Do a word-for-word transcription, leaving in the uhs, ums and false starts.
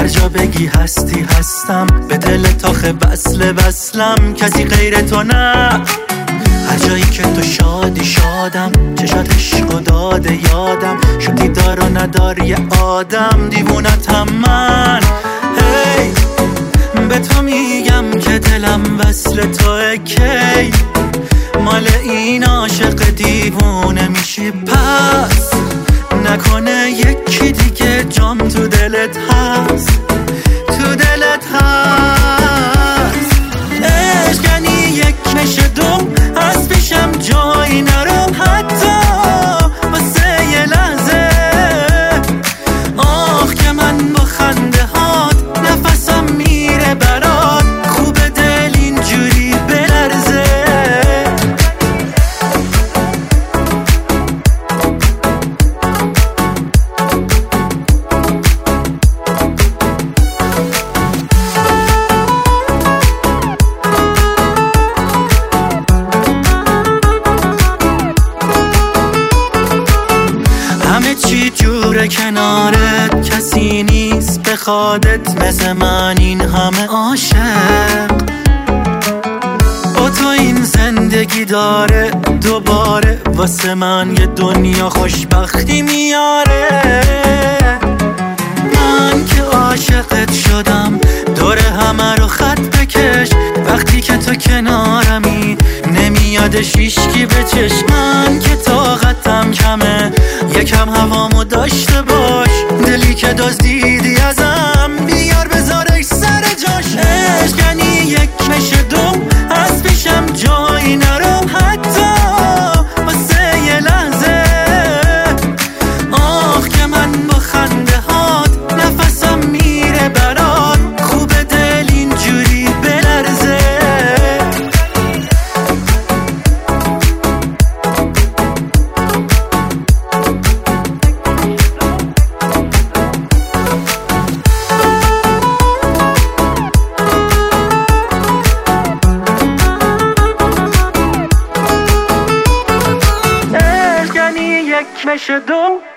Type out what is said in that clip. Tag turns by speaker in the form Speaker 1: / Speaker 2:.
Speaker 1: هر جا بگی هستی هستم، به دل تاخ وصل وصلم، کسی غیر تو نه. هر جایی که تو شادی شادم، چشات عشق و داده یادم، شدی دار و ندار یه آدم، دیوونتم من. هی به تو میگم که دلم وصل توه، کی مال این عاشق دیوونه میشی؟ پس نکنه یکی دیگه جام تو دلت هست، تو دلت هست. عشق یعنی یک نشه دوم، از پیشم جایی نرم حتی واسه یه لحظه. آخ که من با خنده هات نفسم میره برات، خوب دل اینجوری بلرزه. همه چی جوره کنارت، کسی نیست بخوادت مثل من این همه عاشق. با تو این زندگی داره دوباره واسه من یه دنیا خوشبختی میاره. من که عاشقت شدم، دور همه رو خط بکش، وقتی که تو کنارمی نمیادش هیچکی به چشم. من که طاقتم کمه، یکم هوامو داشته باش، دلی که دزدیدی ازم بیار بذارش سر جاش. عشق یعنی یک نشه دوم، از پیشم جایی نرم حتی واسه یه لحظه. آخ که من با خنده هات نفسم میره برات، خوب دل اینجوری بلرزه. عشق یعنی یک نشه دوم،